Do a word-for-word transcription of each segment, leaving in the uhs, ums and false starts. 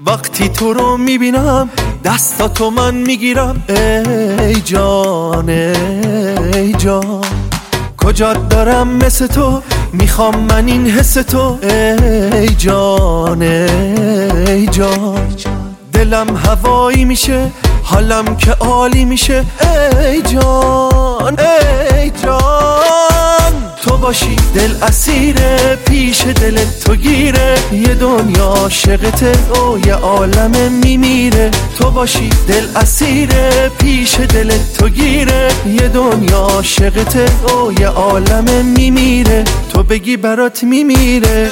وقتی تو رو میبینم دستاتو من میگیرم. ای جان ای جان کجات دارم مثل تو، میخوام من این حس تو. ای جان ای جان دلم هوایی میشه، حالم که عالی میشه. ای جان ای جان تو باشی دل اسیره، پیش دل تو گیره. یه دنیا عاشقته و یه عالم میمیره. تو باشی دل اسیره، پیش دل تو گیره. یه دنیا عاشقته و یه عالم میمیره. تو بگی برات میمیره.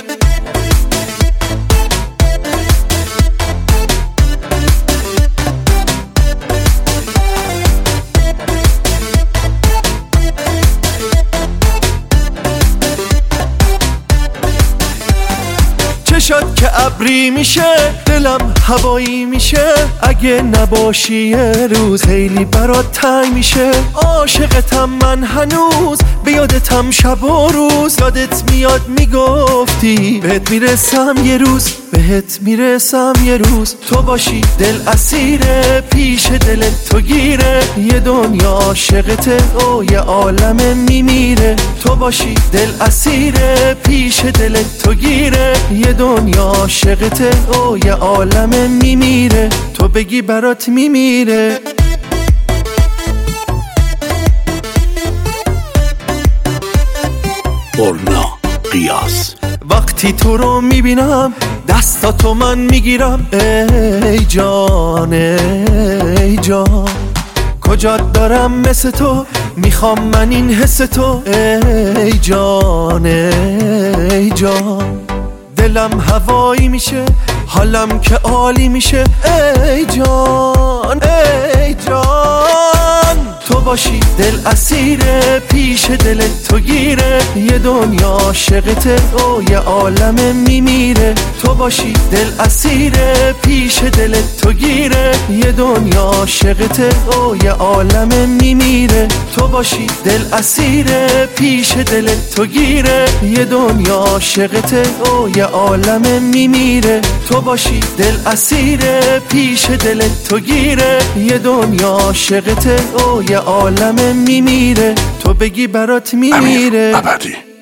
چشات که ابری میشه، دلم هوایی میشه. اگه نباشی یه روز خیلی برات تنگ میشه. عاشقتم من هنوز، به یادتم شب و روز. یادت میاد میگفتی بهت میرسم یه روز، بهت میرسم یه روز. تو باشی دل اسیره، پیش دل تو گیره. یه دنیا عاشقته و یه عالم میمیره. تو باشی دل اسیره، پیش دل تو گیره. یه دنیا عاشقته و یه عالم میمیره. تو بگی برات میمیره. برنا قیاس. وقتی تو رو میبینم دستاتو من میگیرم. ای جان ای جان کجات دارم مثل تو، میخوام من این حس تو. ای جان ای جان دلم هوایی میشه، حالم که عالی میشه. ای جان ای جان تو باشی دل اسیره، پیش دل تو گیره. یه دنیا عاشقته و یه عالم میمیره. تو باشی دل اسیره، پیش دل تو گیره. یه دنیا عاشقته و یه عالم میمیره. تو باشی دل اسیره، پیش دل تو گیره. یه دنیا عاشقته و یه عالم میمیره. تو باشی دل اسیره، پیش دل تو گیره. یه دنیا عاشقته و یه عالم میمیره. تو بگی برات میمیره. امیر ابدی.